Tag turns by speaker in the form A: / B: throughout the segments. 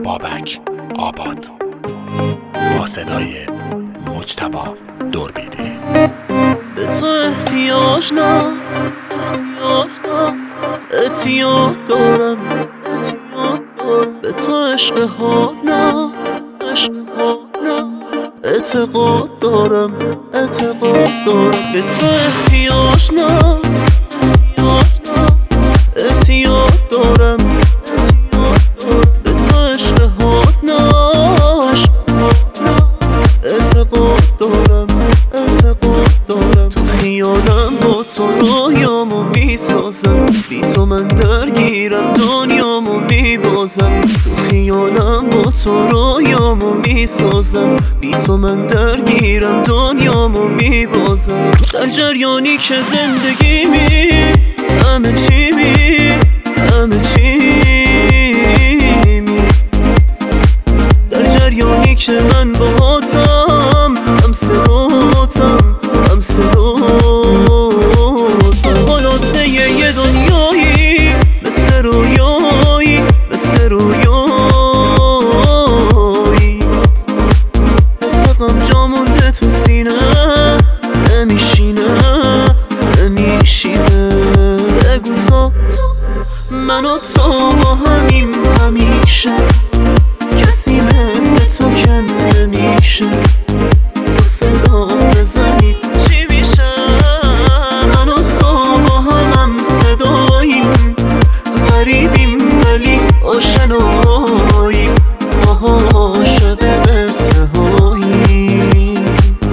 A: بابک آباد با صدای مجتبی دوربیدی.
B: به تو احتیاج دارم به تو عشق ها نه اعتقاد دارم به تو احتیاج دارم به تو عشق ها نه اعتقاد دارم تو خیالم با تو رویامو میسازم، بی تو من درگیرم دنیامو میبازم. تو خیالم با تو رویامو میسازم، بی تو من درگیرم دنیامو میبازم. در جریانی که زندگی همه چی در جریانی که من باهاتم هم صداتم خلاصه یه دنیایی مثل رویایی حقم جا مونده تو سینه نمیشینه بگو تو من و تو با همیم همیشه، کسی مثل تو کم نمیشه. تو صدا بزنی چی میشه؟ من و تو با همم صداییم، غریبیم ولی آشناییم، ما عاشق قصه هاییم.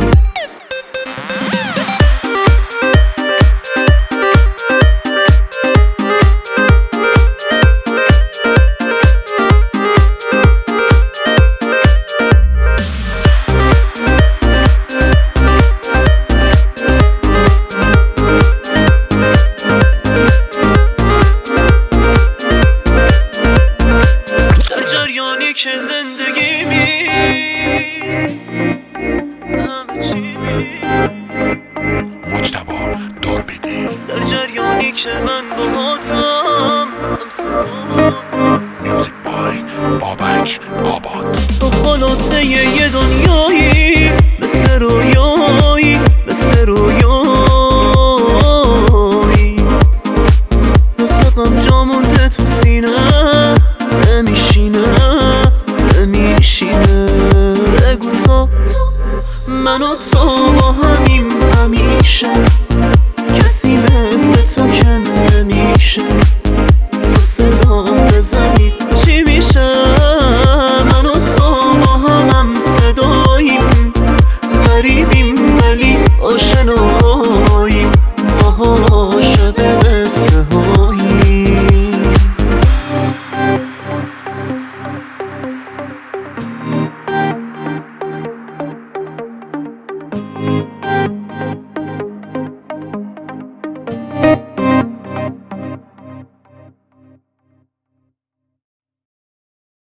B: که زندگی همه چی
A: مجتبی دوربیدی.
B: در جریانی که من باهاتم هم صداتم.
A: میوزیک بای بابک آباد.
B: تو خلاصه یه دنیایی مثل رویایی